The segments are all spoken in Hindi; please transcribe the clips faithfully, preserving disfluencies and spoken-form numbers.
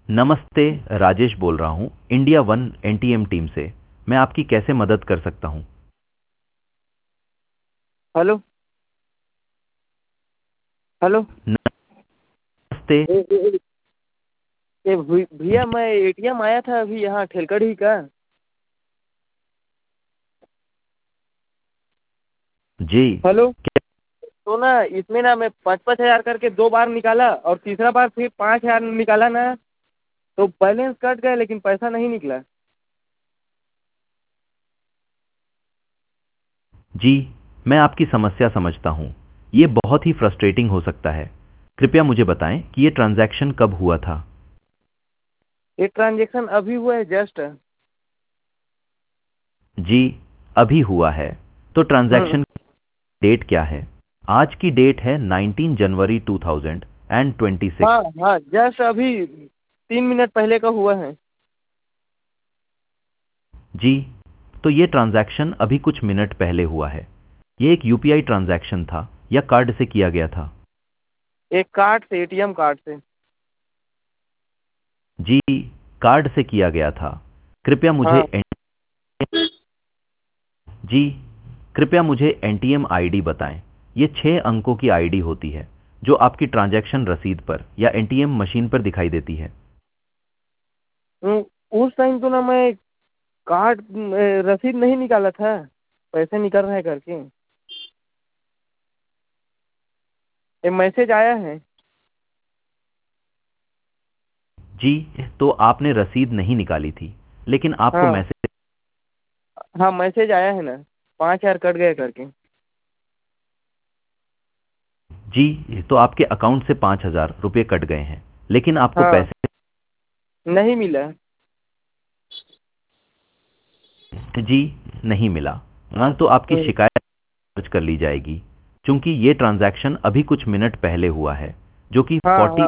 नमस्ते, राजेश बोल रहा हूँ इंडिया वन एनटीएम टीम से। मैं आपकी कैसे मदद कर सकता हूँ? हेलो। हेलो। नमस्ते। ए, ए, ए, ए, भू- भैया, जी। मैं एटीएम आया था अभी यहाँ ठेलकड़ी का। जी। हेलो। तो ना इसमें ना मैं पाँच पाँच हजार करके दो बार निकाला और तीसरा बार फिर पाँच हजार निकाला ना, तो बैलेंस कट गया लेकिन पैसा नहीं निकला। जी, मैं आपकी समस्या समझता हूँ। ये बहुत ही फ्रस्ट्रेटिंग हो सकता है। कृपया मुझे बताएं कि ये ट्रांजैक्शन कब हुआ था? ये ट्रांजेक्शन अभी हुआ है जस्ट। जी, अभी हुआ है। तो हम्म। ट्रांजैक्शन डेट क्या है? आज की डेट है nineteen January two thousand and twenty हाँ सिक्स। हाँ, जस्ट अभी तीन मिनट पहले का हुआ है। जी, तो ये ट्रांजैक्शन अभी कुछ मिनट पहले हुआ है। ये एक यूपीआई ट्रांजैक्शन था या कार्ड से किया गया था? एक कार्ड से, एटीएम कार्ड से। जी, कार्ड से किया गया था। कृपया मुझे हाँ। एन... जी, कृपया मुझे एनटीएम आईडी बताएं। ये छह अंकों की आईडी होती है जो आपकी ट्रांजैक्शन रसीद पर या एटीएम मशीन पर दिखाई देती है। हम्म, उस टाइम तो ना मैं कार्ड अ, रसीद नहीं निकाला था, पैसे निकल रहे हैं करके। ये मैसेज आया है। जी, तो आपने रसीद नहीं निकाली थी, लेकिन आपको हाँ मैसेज... हाँ, मैसेज आया है ना, पाँच हजार कट गए करके। जी, तो आपके अकाउंट से पाँच हजार रुपये कट गए हैं, लेकिन आपको हाँ, पैसे... नहीं मिला। जी, नहीं मिला। हाँ, तो आपकी हम्म, शिकायत दर्ज कर ली जाएगी, क्योंकि ये ट्रांजैक्शन अभी कुछ मिनट पहले हुआ है, जो कि हाँ फोर्टी... हाँ।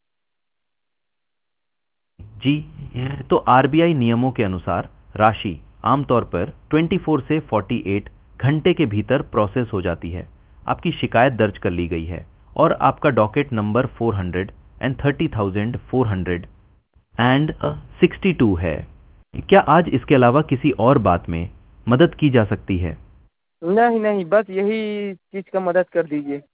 जी, तो आरबीआई नियमों के अनुसार राशि आमतौर पर चौबीस से अड़तालीस घंटे के भीतर प्रोसेस हो जाती है। आपकी शिकायत दर्ज कर ली गई है और आपका docket number four hundred and thirty thousand four hundred and sixty two है। क्या आज इसके अलावा किसी और बात में मदद की जा सकती है? नहीं नहीं, बस यही चीज का मदद कर दीजिए।